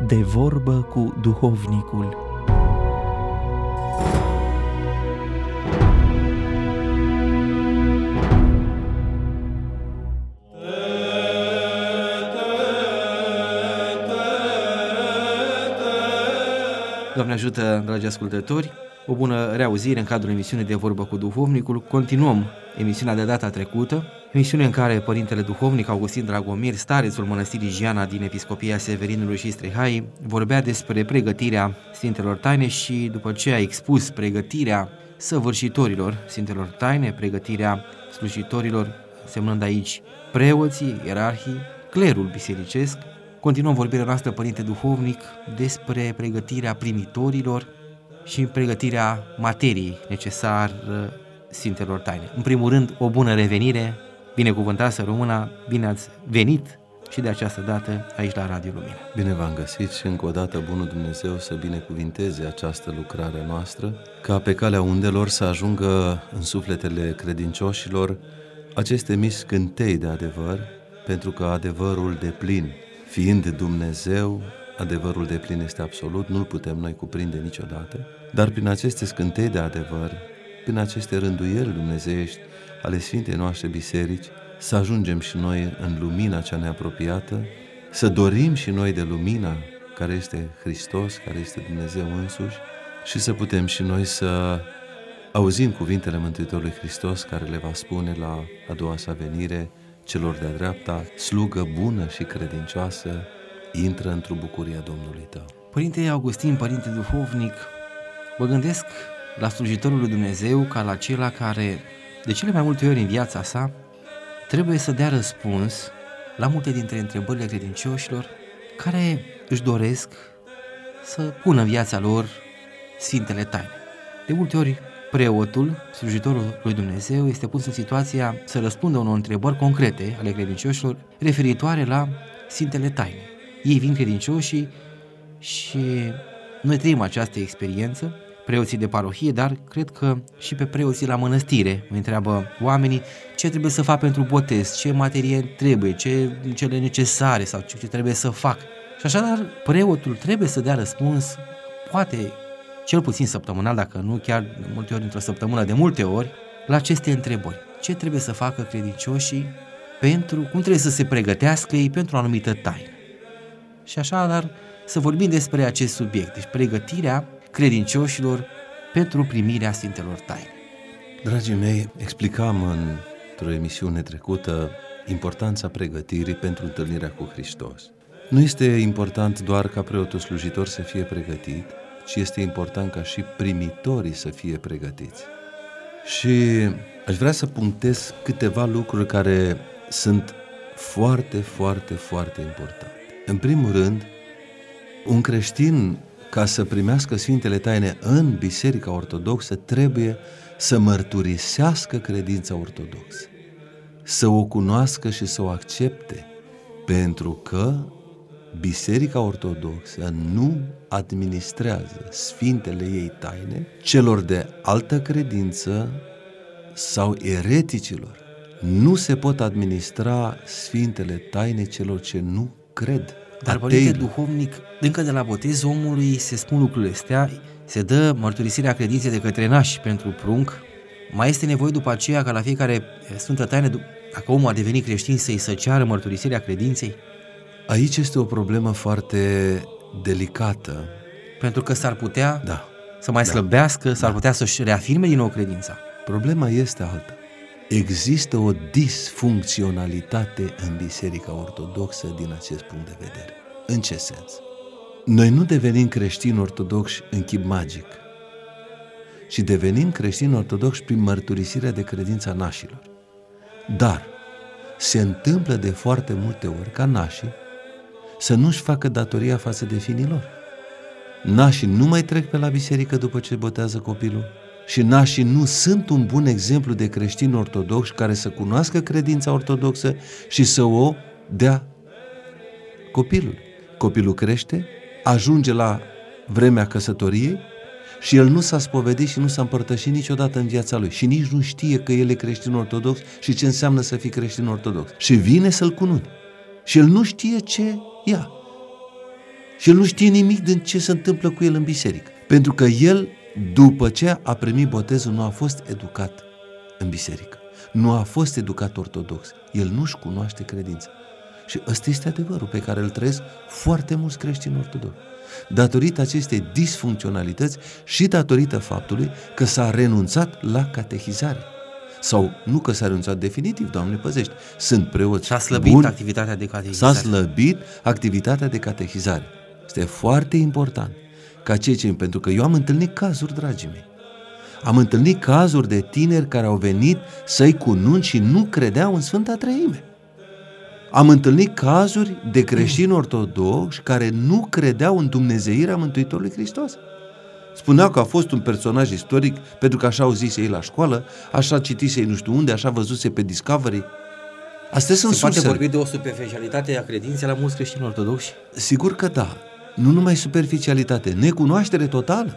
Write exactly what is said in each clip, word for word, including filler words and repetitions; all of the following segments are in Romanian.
De vorbă cu duhovnicul. Doamne ajută, dragi ascultători, o bună reauzire în cadrul emisiunii De vorbă cu duhovnicul. Continuăm emisiunea de data trecută, emisiune în care Părintele Duhovnic Augustin Dragomir, starețul Mănăstirii Giana din Episcopia Severinului și Strihai, vorbea despre pregătirea Sfintelor Taine și după ce a expus pregătirea săvârșitorilor Sfintelor Taine, pregătirea slujitorilor, semnând aici preoții, ierarhii, clerul bisericesc, continuăm vorbirea noastră, Părinte Duhovnic, despre pregătirea primitorilor și pregătirea materiei necesar Sfintelor Taine. În primul rând, o bună revenire, binecuvântat să rămână, bine ați venit și de această dată aici la Radio Lumina. Bine v-am găsit și încă o dată bunul Dumnezeu să binecuvinteze această lucrare noastră, ca pe calea undelor să ajungă în sufletele credincioșilor aceste mici scântei de adevăr, pentru că adevărul deplin, fiind Dumnezeu, adevărul deplin este absolut, nu-l putem noi cuprinde niciodată, dar prin aceste scântei de adevăr, prin aceste rânduieli dumnezeiești ale Sfintei noastre biserici, să ajungem și noi în lumina cea neapropiată, să dorim și noi de lumina care este Hristos, care este Dumnezeu însuși, și să putem și noi să auzim cuvintele Mântuitorului Hristos care le va spune la a doua sa venire celor de-a dreapta: slugă bună și credincioasă, intră într-o bucuria Domnului tău. Părinte Augustin, Părinte Duhovnic, mă gândesc la slujitorul lui Dumnezeu ca la acela care, de cele mai multe ori în viața sa, trebuie să dea răspuns la multe dintre întrebările credincioșilor care își doresc să pună în viața lor Sfintele Taine. De multe ori, preotul, slujitorul lui Dumnezeu, este pus în situația să răspundă unor întrebări concrete ale credincioșilor referitoare la Sfintele Taine. Ei vin credincioșii și noi trăim această experiență, preoții de parohie, dar cred că și pe preoții la mănăstire îi întreabă oamenii ce trebuie să fac pentru botez, ce materie trebuie, ce cele necesare sau ce trebuie să fac. Și așadar preotul trebuie să dea răspuns, poate cel puțin săptămânal, dacă nu chiar de multe ori într-o săptămână, de multe ori, la aceste întrebări. Ce trebuie să facă credincioșii pentru, cum trebuie să se pregătească ei pentru o anumită taină. Și așadar să vorbim despre acest subiect, deci pregătirea credincioșilor pentru primirea Sfintelor Taine. Dragii mei, explicam într-o emisiune trecută importanța pregătirii pentru întâlnirea cu Hristos. Nu este important doar ca preotul slujitor să fie pregătit, ci este important ca și primitorii să fie pregătiți. Și aș vrea să punctez câteva lucruri care sunt foarte, foarte, foarte importante. În primul rând, un creștin, ca să primească Sfintele Taine în Biserica Ortodoxă, trebuie să mărturisească credința ortodoxă, să o cunoască și să o accepte, pentru că Biserica Ortodoxă nu administrează Sfintele ei Taine celor de altă credință sau ereticilor. Nu se pot administra Sfintele Taine celor ce nu cred. Dar, Părinte Duhovnic, încă de la botez omului se spun lucrurile astea, se dă mărturisirea credinței de către nași pentru prunc. Mai este nevoie după aceea ca la fiecare Sfântă Taină, dacă omul a devenit creștin, să-i să ceară mărturisirea credinței? Aici este o problemă foarte delicată. Pentru că s-ar putea da. să mai da. slăbească, s-ar da. putea să-și reafirme din nou credința. Problema este alta. Există o disfuncționalitate în Biserica Ortodoxă din acest punct de vedere. În ce sens? Noi nu devenim creștini ortodoxi în chip magic, ci devenim creștini ortodoxi prin mărturisirea de credința nașilor. Dar se întâmplă de foarte multe ori ca nașii să nu-și facă datoria față de fiii lor. Nașii nu mai trec pe la biserică după ce botează copilul și nașii nu sunt un bun exemplu de creștini ortodoxi care să cunoască credința ortodoxă și să o dea copilul. Copilul crește, ajunge la vremea căsătoriei și el nu s-a spovedit și nu s-a împărtășit niciodată în viața lui și nici nu știe că el e creștin ortodox și ce înseamnă să fii creștin ortodox. Și vine să-l cununi și el nu știe ce ia. Și el nu știe nimic din ce se întâmplă cu el în biserică. Pentru că el, după ce a primit botezul, nu a fost educat în biserică. Nu a fost educat ortodox. El nu-și cunoaște credința. Și ăsta este adevărul pe care îl trăiesc foarte mulți creștini ortodoxi. Datorită acestei disfuncționalități și datorită faptului că s-a renunțat la catehizare. Sau nu că s-a renunțat definitiv, Doamne păzește, sunt preoți S-a slăbit buni, activitatea de catehizare. S-a slăbit activitatea de catehizare. Este foarte important ca cei ce, pentru că eu am întâlnit cazuri, dragii mei. Am întâlnit cazuri de tineri care au venit să-i cununi și nu credeau în Sfânta Treime. Am întâlnit cazuri de creștini ortodoxi care nu credeau în dumnezeirea Mântuitorului Hristos. Spuneau că a fost un personaj istoric pentru că așa au zis ei la școală, așa citise ei nu știu unde, așa văzuse pe Discovery. Astea sunt Se poate sursele. vorbi de o superficialitate a credinței la mulți creștini ortodoxi? Sigur că da. Nu numai superficialitate, necunoaștere totală.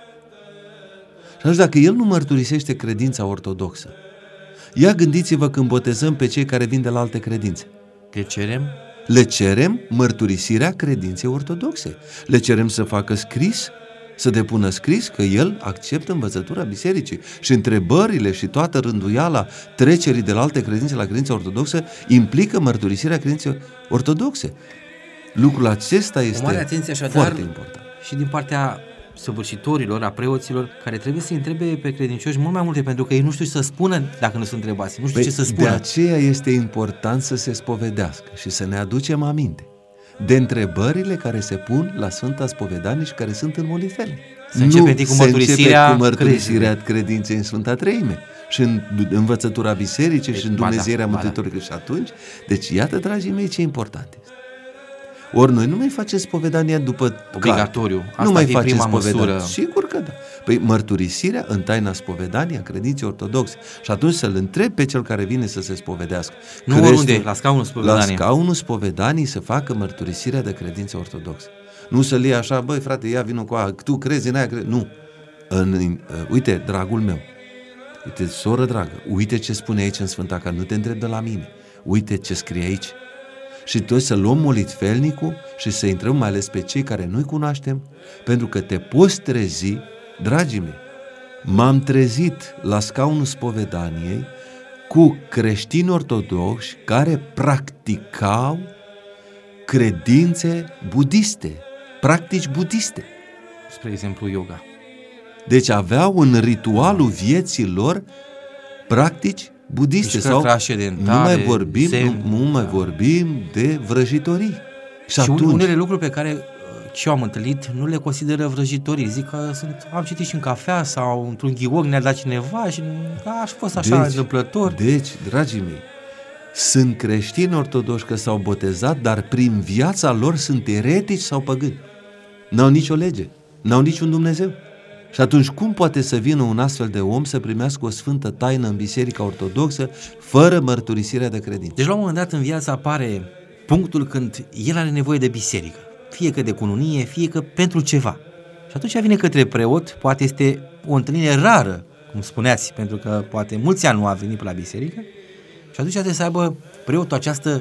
Și atunci dacă el nu mărturisește credința ortodoxă, ia gândiți-vă când botezăm pe cei care vin de la alte credințe. Le cerem? Le cerem mărturisirea credinței ortodoxe. Le cerem să facă scris, să depună scris că el acceptă învățătura bisericii. Și întrebările și toată rânduiala trecerii de la alte credințe la credința ortodoxă implică mărturisirea credinței ortodoxe. Lucrul acesta este o mare atenție așadar foarte important. Și din partea săvârșitorilor, a preoților, care trebuie să întrebe pe credincioși mult mai multe, pentru că ei nu știu să spună dacă nu sunt întrebați, nu știu Păi, ce să spună. De aceea este important să se spovedească și să ne aducem aminte de întrebările care se pun la Sfânta Spovedanie și care sunt în molitele. Să începe cu mărturisirea, cu mărturisirea credinței în Sfânta Treime și în învățătura bisericii deci, și în Dumnezeirea da, Mântuitorului. Și atunci, deci iată, dragii mei, ce important este. Ori noi nu mai facem spovedania după obligatoriu. Carte. Asta Nu mai e facem prima spovedania. măsură. Sigur că da. Păi mărturisirea în taina spovedaniei a credinței ortodoxe. Și atunci să-l întreb pe cel care vine să se spovedească. Nu Crește, oriunde, la scaunul spovedaniei. La scaunul spovedaniei să facă mărturisirea de credință ortodoxă. Nu să-l iei așa, băi frate, ia vină cu aia, tu crezi în aia, crezi. Nu. În, uh, uite, dragul meu, uite, soră dragă, uite ce spune aici în Sfânta Carte, nu te întreb de la mine. Uite ce scrie aici. Și toți să luăm molitfelnicul și să intrăm mai ales pe cei care nu-i cunoaștem, pentru că te poți trezi, dragii mei, m-am trezit la scaunul spovedaniei cu creștini ortodoxi care practicau credințe budiste, practici budiste. Spre exemplu, yoga. Deci aveau în ritualul vieții lor practici budiste sau nu mai vorbim, semn, nu, nu mai da. vorbim de vrăjitorii. Și, și atunci, unele lucruri pe care și eu am întâlnit nu le consideră vrăjitorii. Zic că sunt, am citit și în cafea sau într-un ghiog ne-a dat cineva și a, a fost așa deci, întâmplător. Deci, dragii mei, sunt creștini ortodoxi că s-au botezat, dar prin viața lor sunt eretici sau păgâni. N-au nicio lege, n-au niciun Dumnezeu. Și atunci cum poate să vină un astfel de om să primească o sfântă taină în Biserica Ortodoxă fără mărturisirea de credință? Deci la un moment dat în viață apare punctul când el are nevoie de biserică, fie că de cununie, fie că pentru ceva. Și atunci vine către preot, poate este o întâlnire rară, cum spuneați, pentru că poate mulți ani nu a venit pe la biserică, și atunci trebuie să aibă preotul această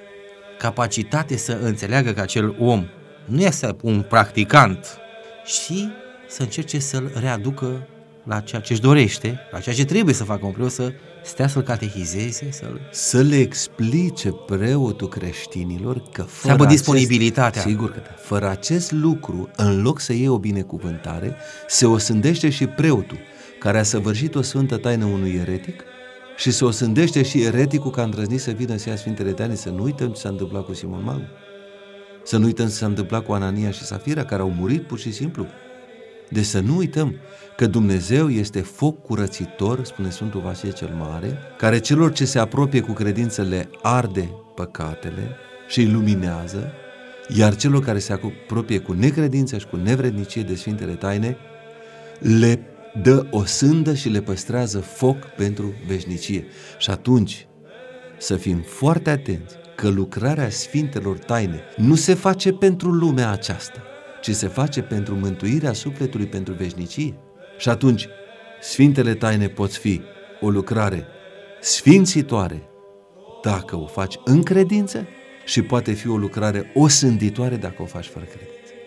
capacitate să înțeleagă că acel om nu este un practicant și să încerce să-l readucă la ceea ce își dorește, la ceea ce trebuie să facă un preot, să stea să-l catehizeze, să-l... Să le explice preotul creștinilor că fără să aibă acest, disponibilitatea. Sigur că da. Fără acest lucru, în loc să iei o binecuvântare, se osândește și preotul care a săvârșit o sfântă taină unui eretic și se osândește și ereticul că a îndrăznit să vină să ia Sfintele Taine. Să nu uităm ce s-a întâmplat cu Simon Magul. Să nu uităm ce s-a întâmplat cu Anania și Safira, care au murit pur și simplu. Deci să nu uităm că Dumnezeu este foc curățitor, spune Sfântul Vasile cel Mare, care celor ce se apropie cu credință le arde păcatele și îi luminează, iar celor care se apropie cu necredință și cu nevrednicie de Sfintele Taine, le dă o sândă și le păstrează foc pentru veșnicie. Și atunci să fim foarte atenți că lucrarea Sfintelor Taine nu se face pentru lumea aceasta, ci se face pentru mântuirea sufletului, pentru veșnicie. Și atunci, Sfintele Taine pot fi o lucrare sfințitoare dacă o faci în credință și poate fi o lucrare osânditoare dacă o faci fără credință.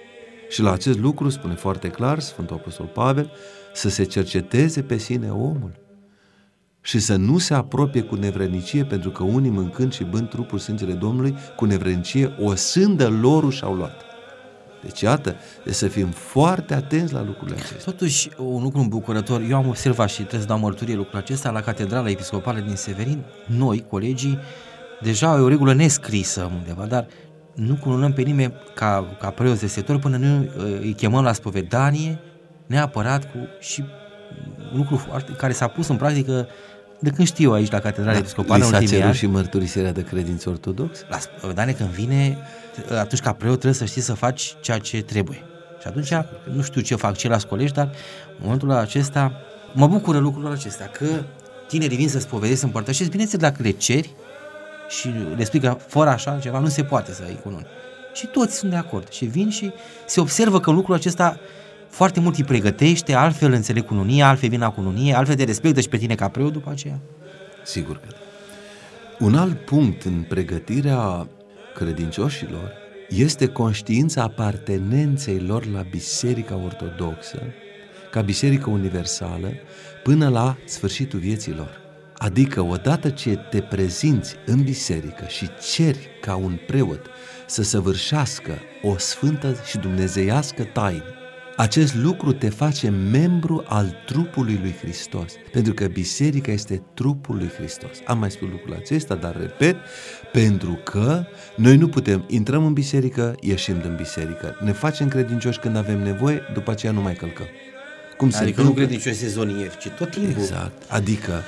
Și la acest lucru spune foarte clar Sfântul Apostol Pavel, să se cerceteze pe sine omul și să nu se apropie cu nevrednicie, pentru că unii, mâncând și bând trupul sângele Domnului, cu nevrednicie o sândă lor și-au luat. Deci iată, de să fim foarte atenți la lucrurile acestea. Totuși, un lucru îmbucurător, eu am observat și trebuie să dau mărturie lucrul acesta, la Catedrala Episcopală din Severin, noi, colegii, deja e o regulă nescrisă undeva, dar nu cununăm pe nimeni ca, ca preoți de sector până nu îi chemăm la spovedanie, neapărat cu și un lucru foarte, care s-a pus în practică de când știu aici la Catedrala da, Episcopală în ultimii ani. Și mărturisirea de credință ortodox? La spovedanie când vine, atunci ca preot trebuie să știi să faci ceea ce trebuie. Și atunci, nu știu ce fac ceilalți colegi, dar în momentul acesta mă bucură lucrurile acestea, că tinerii vin să spovedesc, să împărtășesc, bineînțeles dacă le ceri și le spui că fără așa ceva nu se poate să iei cununi. Și toți sunt de acord și vin și se observă că lucrul acesta foarte mult îi pregătește, altfel înțeleg cununia, altfel vin la cununie, altfel te respectă și pe tine ca preot după aceea. Sigur că da. Un alt punct în pregătirea credincioșilor este conștiința apartenenței lor la Biserica Ortodoxă, ca Biserică Universală, până la sfârșitul vieții lor. Adică odată ce te prezinți în biserică și ceri ca un preot să săvârșească o sfântă și dumnezeiască taină, acest lucru te face membru al trupului lui Hristos, pentru că biserica este trupul lui Hristos. Am mai spus lucrul acesta, dar repet, pentru că noi nu putem, intrăm în biserică, ieșim din biserică, ne facem credincioși când avem nevoie, după aceea nu mai călcăm. Cum se adică nu credincioși sezonieri, ci tot timpul. Exact, adică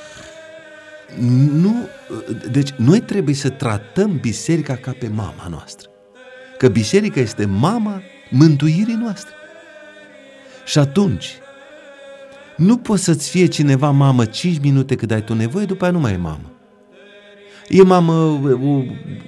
nu, deci noi trebuie să tratăm biserica ca pe mama noastră, că biserica este mama mântuirii noastre. Și atunci, nu poți să-ți fie cineva mamă cinci minute cât ai tu nevoie, după aia nu mai e mamă. E mamă o,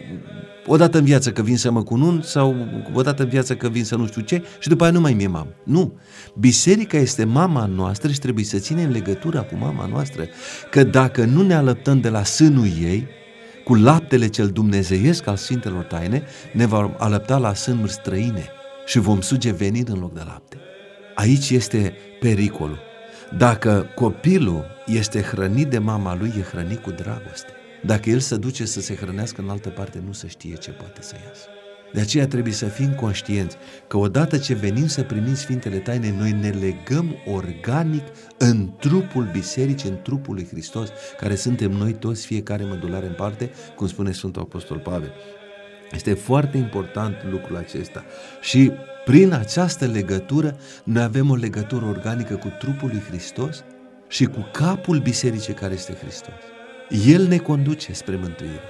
o dată în viață că vin să mă cunun sau o dată în viață că vin să nu știu ce și după aia nu mai mi-e mamă. Nu. Biserica este mama noastră și trebuie să ținem legătura cu mama noastră, că dacă nu ne alăptăm de la sânul ei, cu laptele cel dumnezeiesc al Sfintelor Taine, ne vom alăpta la sânuri străine și vom suge venin în loc de lapte. Aici este pericolul. Dacă copilul este hrănit de mama lui, e hrănit cu dragoste. Dacă el se duce să se hrănească în altă parte, nu se știe ce poate să iasă. De aceea trebuie să fim conștienți că odată ce venim să primim Sfintele Taine, noi ne legăm organic în trupul bisericii, în trupul lui Hristos, care suntem noi toți, fiecare mădulare în parte, cum spune Sfântul Apostol Pavel. Este foarte important lucrul acesta și prin această legătură noi avem o legătură organică cu trupul lui Hristos și cu capul bisericii care este Hristos. El ne conduce spre mântuire.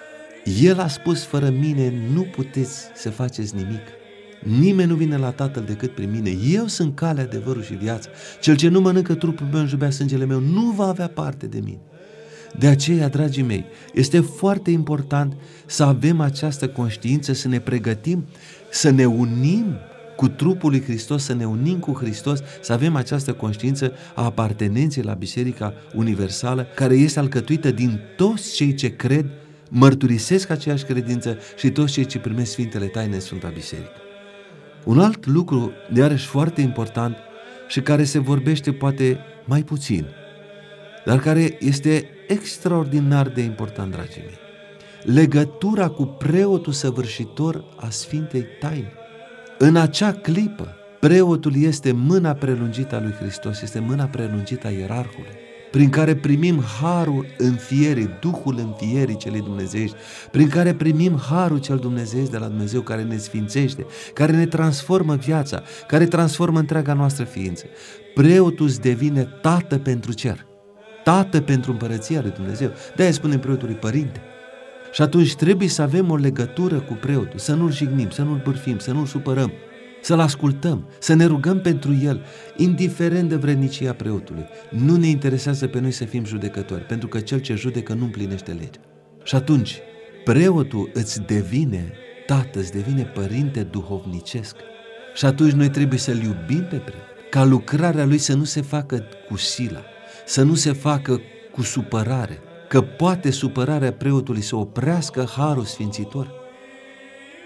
El a spus, fără mine nu puteți să faceți nimic. Nimeni nu vine la Tatăl decât prin mine. Eu sunt calea, adevărul și viața. Cel ce nu mănâncă trupul meu, nu bea sângele meu, nu va avea parte de mine. De aceea, dragii mei, este foarte important să avem această conștiință, să ne pregătim, să ne unim cu trupul lui Hristos, să ne unim cu Hristos, să avem această conștiință a apartenenței la Biserica Universală, care este alcătuită din toți cei ce cred, mărturisesc aceeași credință și toți cei ce primesc Sfintele Taine în Sfânta Biserică. Un alt lucru, de iarăși foarte important și care se vorbește poate mai puțin, dar care este extraordinar de important, dragii mei, legătura cu preotul săvârșitor a Sfintei Taine. În acea clipă, preotul este mâna prelungită a lui Hristos, este mâna prelungită a ierarhului, prin care primim harul înfierii, Duhul înfierii celei dumnezeiești, prin care primim harul cel dumnezeiesc de la Dumnezeu, care ne sfințește, care ne transformă viața, care transformă întreaga noastră ființă. Preotul îți devine tată pentru cer, tată pentru împărăția lui Dumnezeu. De-aia spunem preotului părinte. Și atunci trebuie să avem o legătură cu preotul, să nu-l jignim, să nu-l bârfim, să nu-l supărăm, să-l ascultăm, să ne rugăm pentru el, indiferent de vrednicia preotului. Nu ne interesează pe noi să fim judecători, pentru că cel ce judecă nu împlinește legea. Și atunci, preotul îți devine tată, îți devine părinte duhovnicesc. Și atunci noi trebuie să-l iubim pe preot, ca lucrarea lui să nu se facă cu sila, să nu se facă cu supărare, că poate supărarea preotului să oprească harul sfințitor.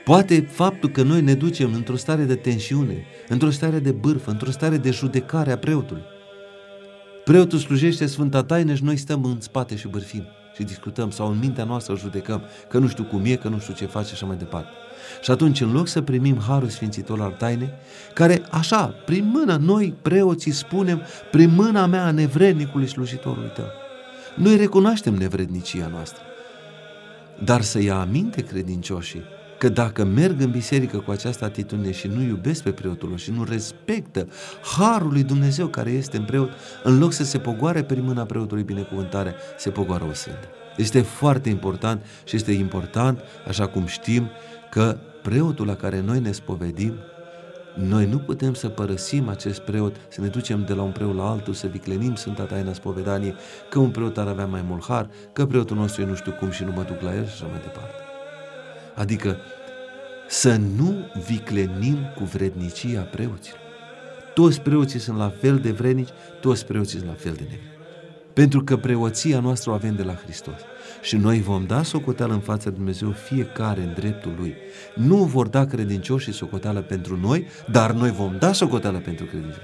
Poate faptul că noi ne ducem într-o stare de tensiune, într-o stare de bârfă, într-o stare de judecare a preotului. Preotul slujește Sfânta Taină și noi stăm în spate și bârfim și discutăm sau în mintea noastră judecăm că nu știu cum e, că nu știu ce face și așa mai departe. Și atunci, în loc să primim harul sfințitor al tainei, care așa, prin mâna noi preoții spunem, prin mâna mea a nevrednicului slujitorului tău, noi recunoaștem nevrednicia noastră, dar să ia aminte credincioșii că dacă merg în biserică cu această atitudine și nu iubesc pe preotul lor și nu respectă harul lui Dumnezeu care este în preot, în loc să se pogoare prin mâna preotului binecuvântarea, se pogoară o sfântă. Este foarte important și este important, așa cum știm, că preotul la care noi ne spovedim, noi nu putem să părăsim acest preot, să ne ducem de la un preot la altul, să viclenim Sfânta Taina Spovedaniei, că un preot ar avea mai mult har, că preotul nostru e nu știu cum și nu mă duc la el și așa mai departe. Adică să nu viclenim cu vrednicia preoților. Toți preoții sunt la fel de vrednici, toți preoții sunt la fel de nevrednici. Pentru că preoția noastră o avem de la Hristos. Și noi vom da socoteală în fața lui Dumnezeu fiecare în dreptul Lui. Nu vor da credincioșii socoteală pentru noi, dar noi vom da socoteală pentru credincioși.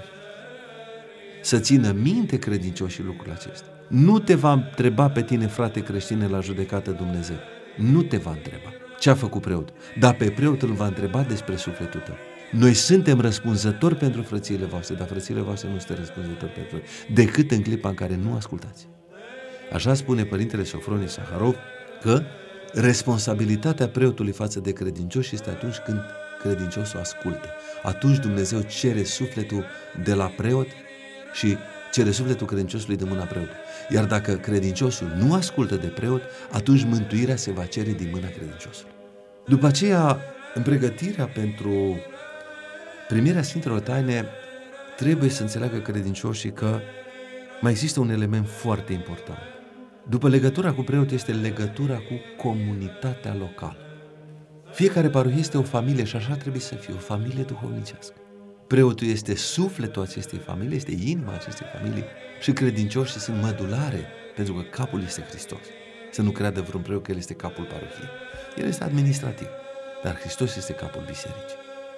Să țină minte credincioșii lucrul acesta. Nu te va întreba pe tine, frate creștine, la judecată Dumnezeu. Nu te va întreba ce a făcut preotul, dar pe preot îl va întreba despre sufletul tău. Noi suntem răspunzători pentru frățiile voastre, dar frățiile voastre nu sunt răspunzători pentru voi, decât în clipa în care nu ascultați. Așa spune Părintele Sofronie Saharov că responsabilitatea preotului față de credincioși este atunci când credinciosul ascultă. Atunci Dumnezeu cere sufletul de la preot și cere sufletul credinciosului de mâna preotului. Iar dacă credinciosul nu ascultă de preot, atunci mântuirea se va cere din mâna credinciosului. După aceea, în pregătirea pentru primirea Sfintelor Taine, trebuie să înțeleagă credincioșii că mai există un element foarte important. După legătura cu preot este legătura cu comunitatea locală. Fiecare parohie este o familie și așa trebuie să fie, o familie duhovnicească. Preotul este sufletul acestei familii, este inima acestei familii și credincioșii sunt mădulare, pentru că capul este Hristos. Să nu creadă vreun preot că el este capul parohiei. El este administrativ, dar Hristos este capul bisericii.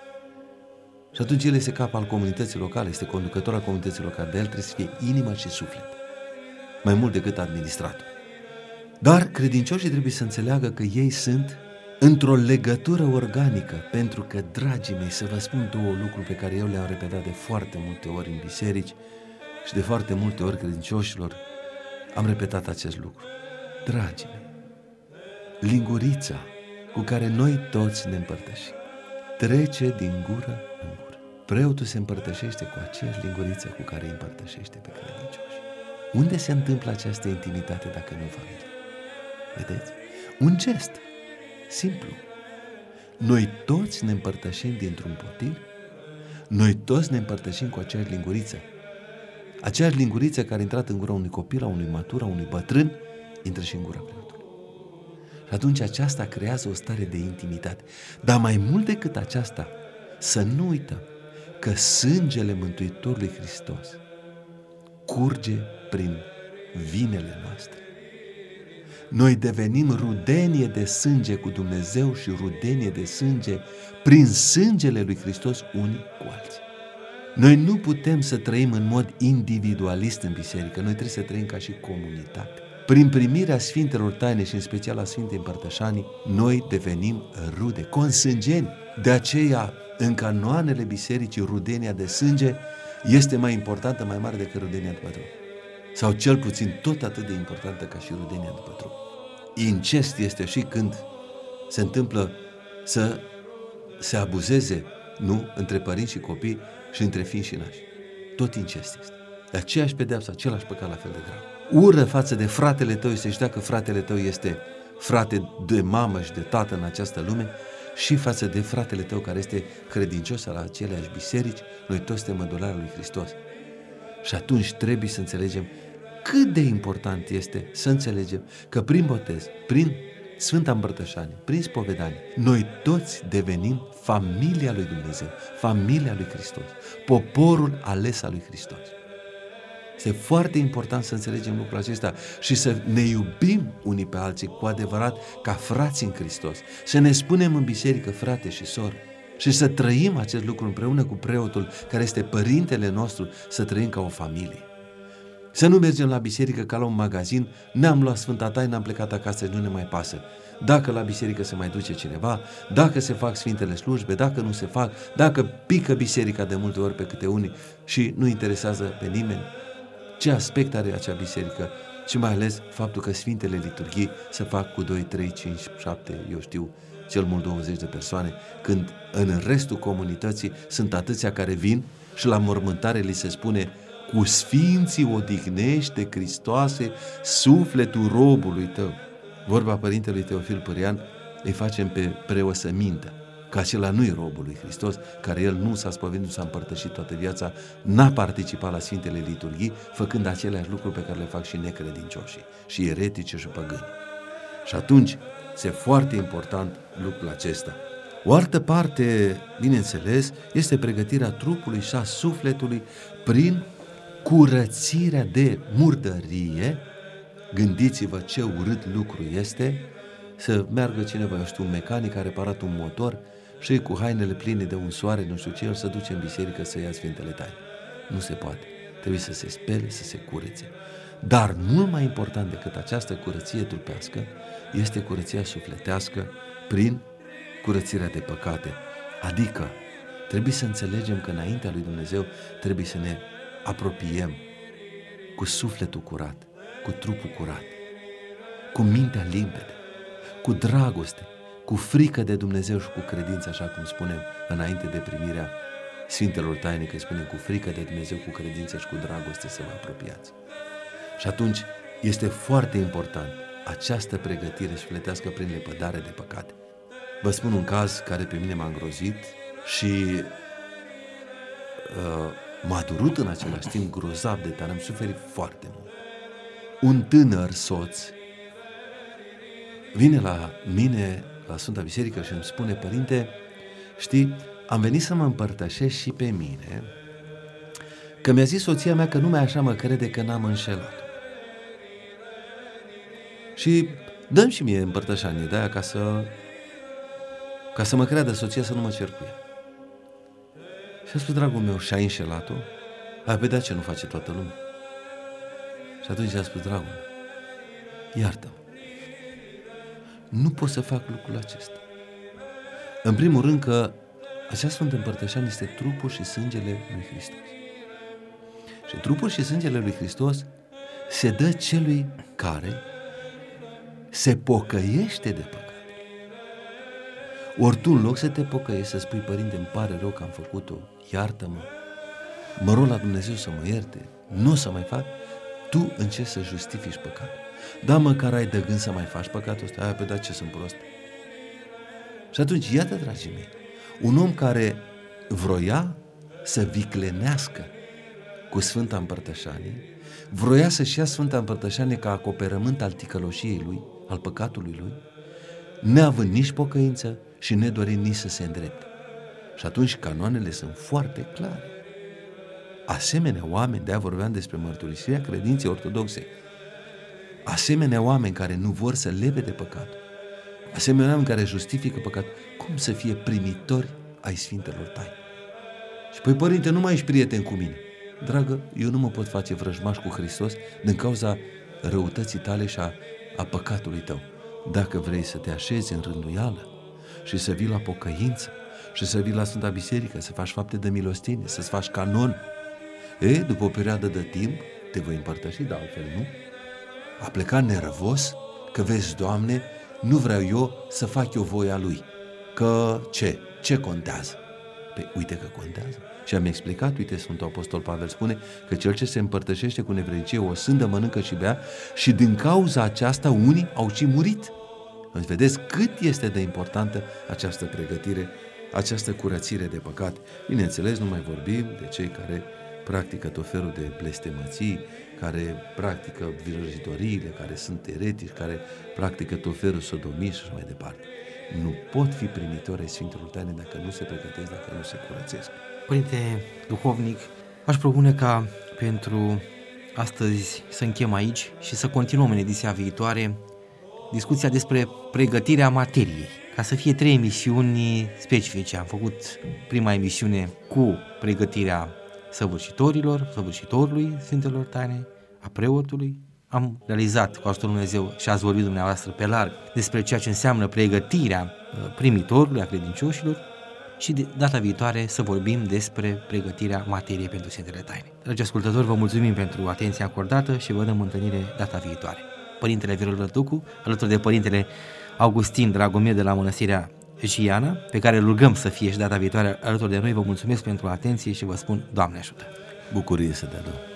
Și atunci el este cap al comunității locale, este conducător al comunității locale, de el trebuie să fie inimă și suflet, mai mult decât administrator. Dar credincioșii trebuie să înțeleagă că ei sunt într-o legătură organică, pentru că, dragii mei, să vă spun două lucruri pe care eu le-am repetat de foarte multe ori în biserici și de foarte multe ori credincioșilor am repetat acest lucru. Dragii mei, lingurița cu care noi toți ne împărtășim trece din gură în gură. Preotul se împărtășește cu aceeași linguriță cu care îi împărtășește pe credincioși. Unde se întâmplă această intimitate dacă nu în familie? Vedeți? Un gest simplu. Noi toți ne împărtășim dintr-un potir, noi toți ne împărtășim cu aceeași linguriță. Aceeași linguriță care a intrat în gura unui copil, a unui matur, a unui bătrân, intră și în gura preotului. Și atunci aceasta creează o stare de intimitate. Dar mai mult decât aceasta, să nu uităm că sângele Mântuitorului Hristos curge prin vinele noastre. Noi devenim rudenie de sânge cu Dumnezeu și rudenie de sânge prin sângele lui Hristos unii cu alții. Noi nu putem să trăim în mod individualist în biserică, noi trebuie să trăim ca și comunitate. Prin primirea Sfintelor Taine și în special a Sfintei Împărtășanii, noi devenim rude, consângeni. De aceea, în canoanele bisericii, rudenia de sânge este mai importantă, mai mare decât rudenia după trup. Sau cel puțin tot atât de importantă ca și rudenia după trup. Incest este și când se întâmplă să se abuzeze, nu, între părinți și copii și între fiii și nași. Tot incest este. De aceeași pedeapsă, același păcat la fel de grav. Ură față de fratele tău este și dacă fratele tău este frate de mamă și de tată în această lume, și față de fratele tău care este credincios la aceleași biserici, noi toți suntem mădulari lui Hristos. Și atunci trebuie să înțelegem cât de important este să înțelegem că prin botez, prin Sfânta Împărtășanie, prin spovedanie, noi toți devenim familia lui Dumnezeu, familia lui Hristos, poporul ales al lui Hristos. Este foarte important să înțelegem lucrul acesta și să ne iubim unii pe alții cu adevărat ca frați în Hristos, să ne spunem în biserică frate și soră și să trăim acest lucru împreună cu preotul care este părintele nostru, să trăim ca o familie. Să nu mergem la biserică ca la un magazin, ne-am luat Sfânta Taină, am plecat acasă și nu ne mai pasă. Dacă la biserică se mai duce cineva, dacă se fac Sfintele Slujbe, dacă nu se fac, dacă pică biserica de multe ori pe câte unii și nu interesează pe nimeni, ce aspect are acea biserică și mai ales faptul că Sfintele Liturghii se fac cu doi, trei, cinci, șapte, eu știu, cel mult douăzeci de persoane, când în restul comunității sunt atâția care vin și la mormântare li se spune: cu sfinții odihnește, Hristoase, sufletul robului tău. Vorba părintelui Teofil Pârian, îi facem pe preot să mintă, că acela nu-i robul lui Hristos, care el nu s-a spovedit, nu s-a împărtășit toată viața, n-a participat la Sfintele Liturghii, făcând aceleași lucruri pe care le fac și necredincioșii, și eretici și păgâni. Și atunci, este foarte important lucrul acesta. O altă parte, bineînțeles, este pregătirea trupului și a sufletului prin curățirea de murdărie. Gândiți-vă ce urât lucru este să meargă cineva, eu știu, un mecanic a reparat un motor și cu hainele pline de unsoare, nu știu ce, el să duce în biserică să ia Sfintele Taine. Nu se poate. Trebuie să se spele, să se curețe. Dar mult mai important decât această curăție trupească este curăția sufletească prin curățirea de păcate. Adică trebuie să înțelegem că înaintea lui Dumnezeu trebuie să ne apropiem cu sufletul curat, cu trupul curat, cu mintea limpede, cu dragoste, cu frică de Dumnezeu și cu credință, așa cum spunem înainte de primirea Sfintelor Taine, că spunem cu frică de Dumnezeu, cu credință și cu dragoste să vă apropiați. Și atunci este foarte important această pregătire sufletească prin lepădare de păcate. Vă spun un caz care pe mine m-a îngrozit și uh, m-a durut în același timp grozav de tare, am suferit foarte mult. Un tânăr soț vine la mine la Sfânta Biserică și îmi spune: părinte, știi, am venit să mă împărtășesc și pe mine, că mi-a zis soția mea că numai așa mă crede că n-am înșelat. Și dăm și mie împărtășanie de aia ca să ca să mă creadă soția să nu mă cer cu ea. Și a spus: dragul meu, și-ai înșelat-o? A, pe de ce nu face toată lumea? Și atunci a spus: dragul meu, iartă-mă, nu pot să fac lucrul acesta. În primul rând că acea Sfântă Împărtășanie este trupul și sângele lui Hristos. Și trupul și sângele lui Hristos se dă celui care se pocăiește de păcat. Ori tu, în loc să te pocăiești, să spui: părinte, îmi pare rău că am făcut-o, iartă-mă, mă rog la Dumnezeu să mă ierte, nu o să mai fac, tu încerci să justifici păcatul. Da, măcar ai de gând să mai faci păcatul ăsta, aia, pe da, ce sunt prost. Și atunci, iată, dragii mei, un om care vroia să viclenească cu Sfânta Împărtășanie, vroia să-și ia Sfânta Împărtășanie ca acoperământ al ticăloșiei lui, al păcatului lui, neavând nici pocăință și nedorind nici să se îndrepte. Și atunci canoanele sunt foarte clare. Asemenea oameni, de-aia vorbeam despre mărturisirea credinței ortodoxe, asemenea oameni care nu vor să leve de păcat, asemenea oameni care justifică păcat, cum să fie primitori ai Sfintelor Taine? Și păi, părinte, nu mai ești prieten cu mine. Dragă, eu nu mă pot face vrăjmaș cu Hristos din cauza răutății tale și a, a păcatului tău. Dacă vrei să te așezi în rânduială și să vii la pocăință și să vii la Sfânta Biserică, să faci fapte de milostenie, să-ți faci canon, e, după o perioadă de timp te voi împărtăși, dar altfel nu. A plecat nervos că, vezi, Doamne, nu vreau eu să fac eu voia Lui. Că ce? Ce contează? Păi uite că contează. Și am explicat, uite, Sfântul Apostol Pavel spune că cel ce se împărtășește cu nevrednicie o sândă, mănâncă și bea, și din cauza aceasta unii au și murit. Deci vedeți cât este de importantă această pregătire, această curățire de păcat. Bineînțeles, nu mai vorbim de cei care practică tot felul de blestemății, care practică vrăjitoriile, care sunt eretici, care practică tot felul sodomii și așa mai departe. Nu pot fi primitori ai Sfintelor Taine dacă nu se pregătesc, dacă nu se curățesc. Părinte duhovnic, aș propune ca pentru astăzi să închem aici și să continuăm în ediția viitoare discuția despre pregătirea materiei. Ca să fie trei emisiuni specifice. Am făcut prima emisiune cu pregătirea săvârșitorilor, săvârșitorului Sfintelor Taine, a preotului. Am realizat cu ajutorul Dumnezeu și ați vorbit dumneavoastră pe larg despre ceea ce înseamnă pregătirea primitorului, a credincioșilor, și de data viitoare să vorbim despre pregătirea materiei pentru Sfintele Taine. Dragi ascultători, vă mulțumim pentru atenția acordată și vă dăm întâlnire data viitoare. Părintele Viorel Răducu, alături de Părintele Augustin Dragomir de la Mănăstirea Jiana, pe care îl rugăm să fie și data viitoare alături de noi, vă mulțumesc pentru atenție și vă spun Doamne ajută! Bucurie să dea Domnul!